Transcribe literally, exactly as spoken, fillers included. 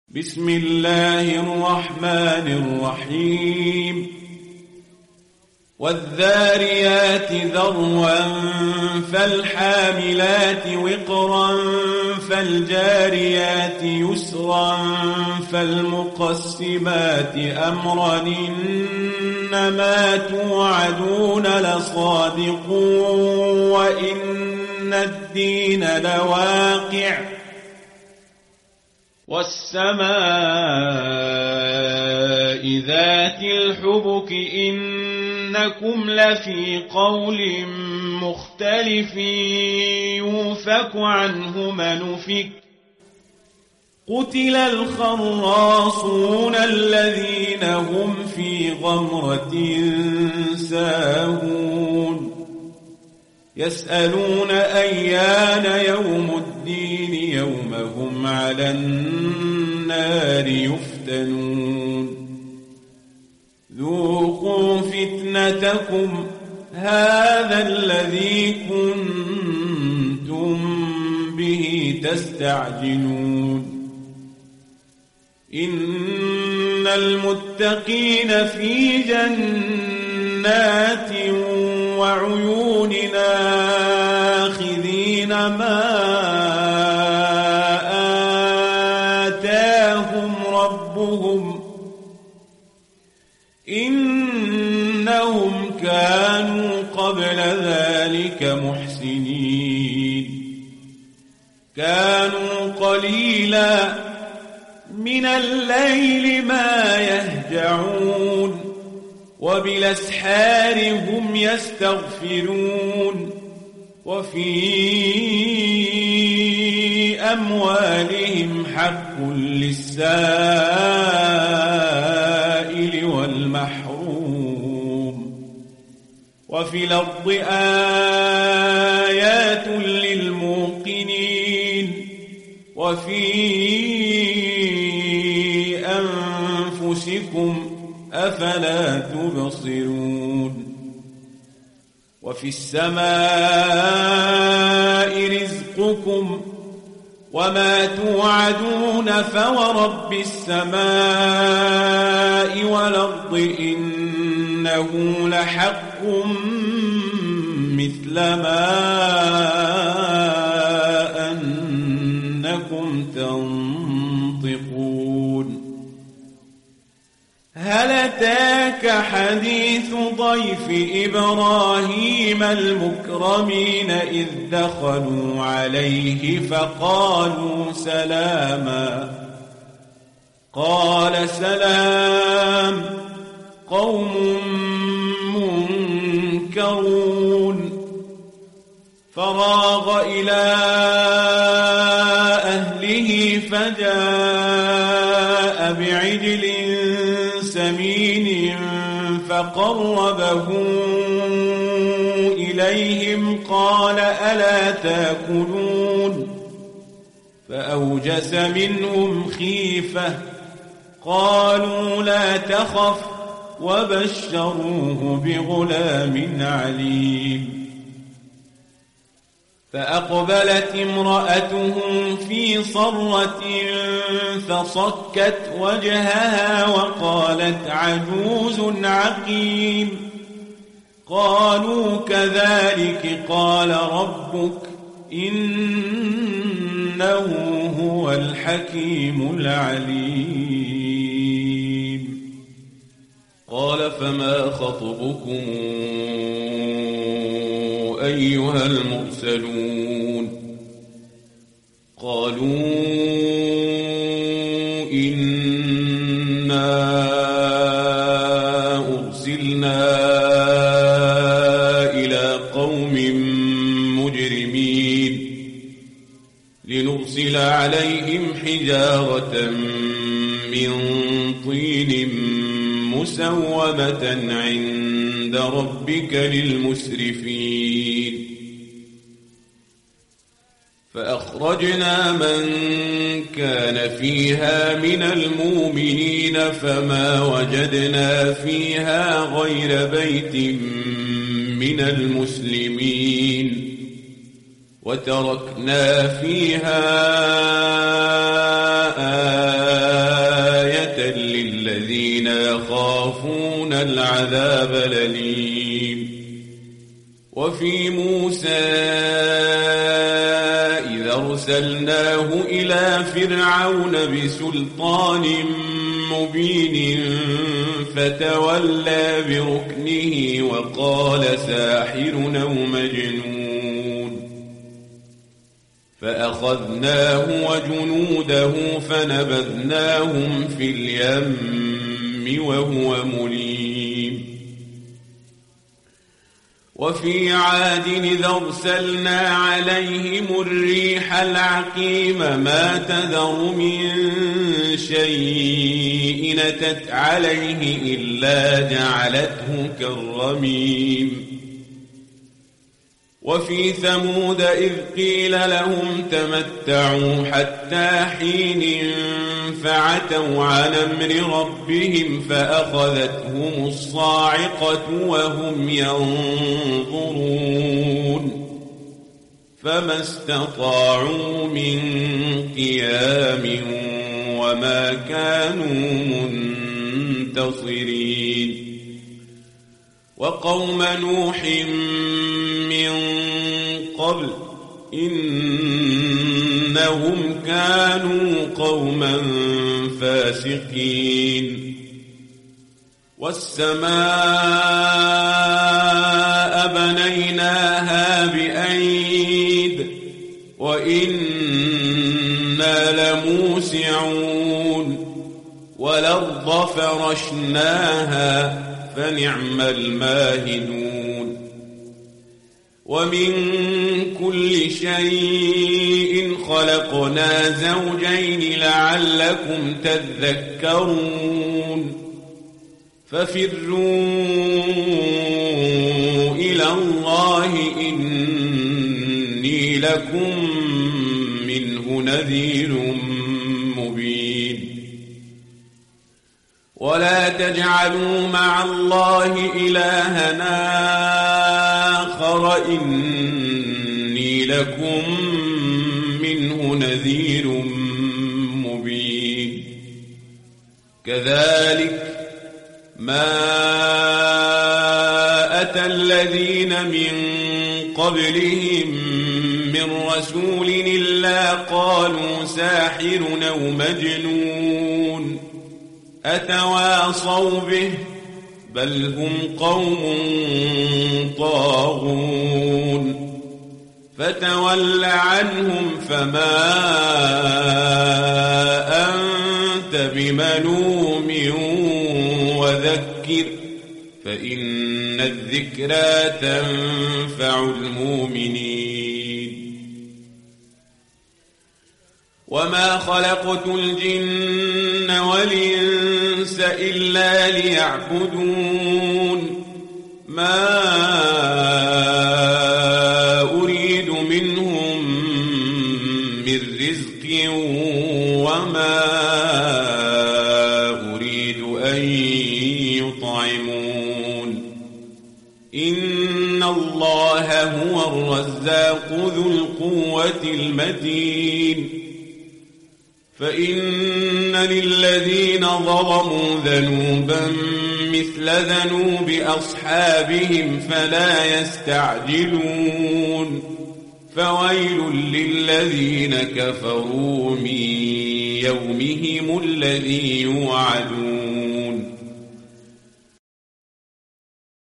بسم الله الرحمن الرحيم والذاريات ذروا فالحاملات وقرا فالجاريات يسرا فالمقسمات أمرا إنما توعدون لصادق وإن الدين لواقع والسماء ذات الحبك إنكم لفي قول مختلف يوفك عنه من أفك قتل الخراصون الذين هم في غمرة ساهون يسألون أيان يوم الدين يوم هم على النار يفتنون ذوقوا فتنتكم هذا الذي كنتم به تستعجلون إن المتقين في جنات وعيون آخذين ما آتاهم ربهم إنهم كانوا قبل ذلك محسنين كانوا قليلا من الليل ما يهجعون وبالأسحار هم يستغفرون وفي أموالهم حق للسائل والمحروم وفي الأرض آيات للموقنين وفي أنفسكم أفلا تبصرون وفي السماء رزقكم وما توعدون فورب السماء والأرض إنه لحق مثل ما أنكم تنطقون هل أتاك حديث ضيف إبراهيم المكرمين إذ دخلوا عليه فقالوا سلاما قال سلام قوم منكرون فراغ إلى أهله فجاء بعجل سمين فقربه إليهم قال ألا تأكلون فأوجس منهم خيفة قالوا لا تخف وبشروه بغلام عليم فأقبلت امرأته في صرة فصكت وجهها وقالت عجوز عقيم قالوا كذلك قال ربك إنه هو الحكيم العليم قال فما خطبكم أيها المرسلون قالوا إنا أرسلنا إلى قوم مجرمين لنرسل عليهم حجارة من طين مسومة عند ربك للمسرفين فأخرجنا من كان فيها من المؤمنين فما وجدنا فيها غير بيت من المسلمين وتركنا فيها الذين يخافون العذاب الأليم. وفي موسى إذا أرسلناه إلى فرعون بسلطان مبين فتولى بركنه وقال ساحر أو مجنون، فأخذناه وجنوده فنبذناهم في اليم وهو مليم. وفي عاد إذا أرسلنا عليهم الريح العقيم ما تذر من شيء أتت عليه إلا جعلته كالرميم. وفي ثمود إذ قيل لهم تمتعوا حتى حين فعتوا عن أمر ربهم فأخذتهم الصاعقة وهم ينظرون فما استطاعوا من قيام وما كانوا منتصرين. وقوم نوح من قبل إنهم كانوا قوما فاسقين. والسماء بنيناها بأيد وإنا لموسعون. والأرض فرشناها فنعم الماهدون. ومن كل شيء خلقنا زوجين لعلكم تذكرون. ففروا إلى الله إني لكم منه نذير مبين. ولا تجعلوا مع الله إلهنا آخر إني لكم منه نذير مبين. كذلك ما أتى الذين من قبلهم من رسول إلا قالوا ساحر أو مجنون أتواصوا به بل هم قوم طاغون. فتول عنهم فما أنت بملوم وذكر فإن الذكرى تنفع المؤمنين. وما خلقت الجن والإنس إلا ليعبدون ما أريد منهم من رزق وما أريد أن يطعمون إن الله هو الرزاق ذو القوة المتين. فإن للذين ظلموا ذنوبا مثل ذنوب أصحابهم فلا يستعجلون. فويل للذين كفروا من يومهم الذي يوعدون.